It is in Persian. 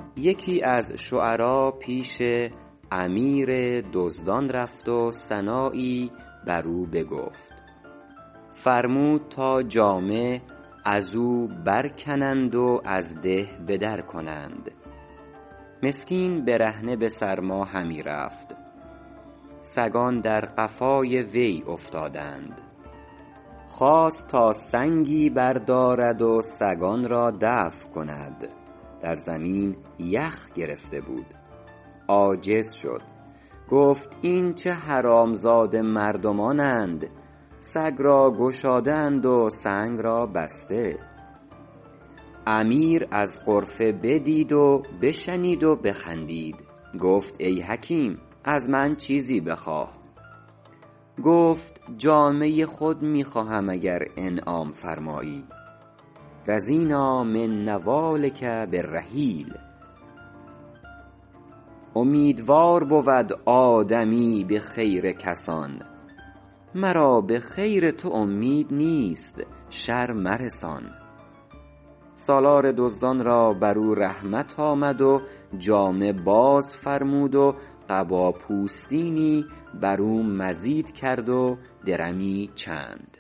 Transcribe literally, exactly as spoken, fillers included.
یکی از شعرا پیش امیر دزدان رفت و ثنایی بر او بگفت. فرمود تا جامه از او بر کنند و از ده به در کنند. مسکین برهنه به سرما همی رفت. سگان در قفای وی افتادند. خواست تا سنگی بردارد و سگان را دفع کند. در زمین یخ گرفته بود. عاجز شد. گفت این چه حرامزاده مردمانند، سگ را گشاده اند و سنگ را بسته. امیر از غرفه بدید و بشنید و بخندید. گفت ای حکیم از من چیزی بخواه. گفت جامه خود می خواهم اگر انعام فرمایی. رضینا من نوالک بالرحیل. امیدوار بود آدمی به خیر کسان، مرا به خیر تو امید نیست شر مرسان. سالار دزدان را بر او رحمت آمد و جامه باز فرمود و قبا پوستینی بر او مزید کرد و درمی چند.